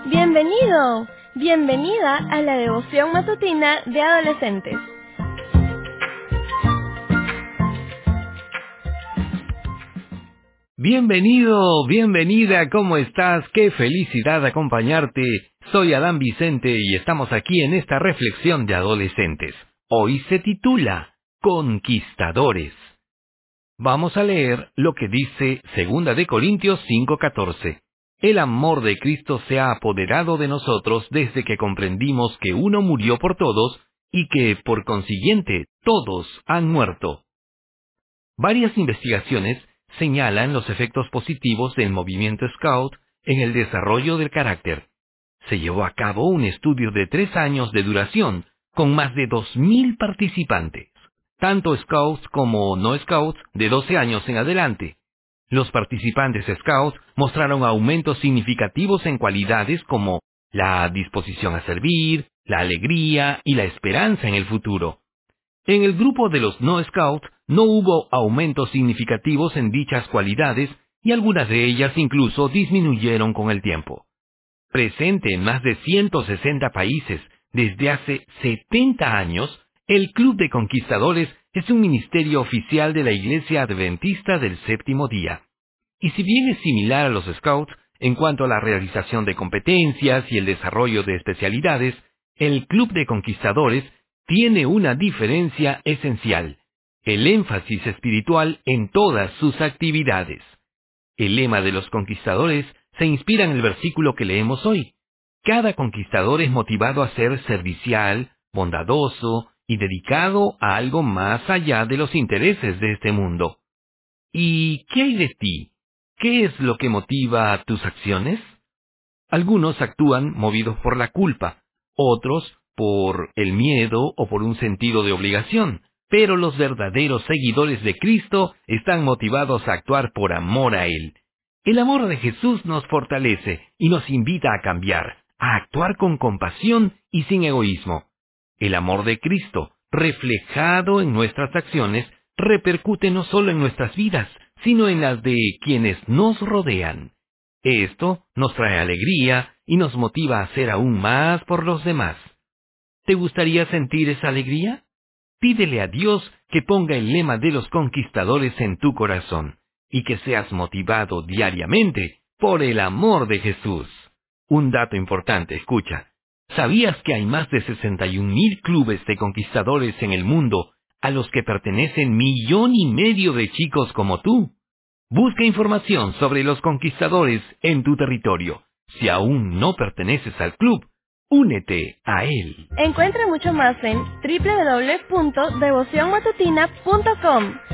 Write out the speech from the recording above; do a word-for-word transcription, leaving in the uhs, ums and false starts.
Bienvenido, bienvenida a la devoción matutina de adolescentes. Bienvenido, bienvenida, ¿cómo estás? Qué felicidad acompañarte. Soy Adán Vicente y estamos aquí en esta reflexión de adolescentes. Hoy se titula Conquistadores. Vamos a leer lo que dice Segunda de Corintios cinco catorce. El amor de Cristo se ha apoderado de nosotros desde que comprendimos que uno murió por todos y que, por consiguiente, todos han muerto. Varias investigaciones señalan los efectos positivos del movimiento Scout en el desarrollo del carácter. Se llevó a cabo un estudio de tres años de duración, con más de dos mil participantes, tanto Scouts como no Scouts de doce años en adelante. Los participantes Scouts mostraron aumentos significativos en cualidades como la disposición a servir, la alegría y la esperanza en el futuro. En el grupo de los no Scouts no hubo aumentos significativos en dichas cualidades y algunas de ellas incluso disminuyeron con el tiempo. Presente en más de ciento sesenta países desde hace setenta años, el Club de Conquistadores es un ministerio oficial de la Iglesia Adventista del Séptimo Día. Y si bien es similar a los Scouts en cuanto a la realización de competencias y el desarrollo de especialidades, el Club de Conquistadores tiene una diferencia esencial: el énfasis espiritual en todas sus actividades. El lema de los conquistadores se inspira en el versículo que leemos hoy. Cada conquistador es motivado a ser servicial, bondadoso y dedicado a algo más allá de los intereses de este mundo. ¿Y qué hay de ti? ¿Qué es lo que motiva tus acciones? Algunos actúan movidos por la culpa, otros por el miedo o por un sentido de obligación, pero los verdaderos seguidores de Cristo están motivados a actuar por amor a Él. El amor de Jesús nos fortalece y nos invita a cambiar, a actuar con compasión y sin egoísmo. El amor de Cristo, reflejado en nuestras acciones, repercute no solo en nuestras vidas, sino en las de quienes nos rodean. Esto nos trae alegría y nos motiva a hacer aún más por los demás. ¿Te gustaría sentir esa alegría? Pídele a Dios que ponga el lema de los conquistadores en tu corazón y que seas motivado diariamente por el amor de Jesús. Un dato importante, escucha. ¿Sabías que hay más de sesenta y un mil clubes de conquistadores en el mundo a los que pertenecen millón y medio de chicos como tú? Busca información sobre los conquistadores en tu territorio. Si aún no perteneces al club, únete a él. Encuentra mucho más en doble u doble u doble u punto devoción matutina punto com.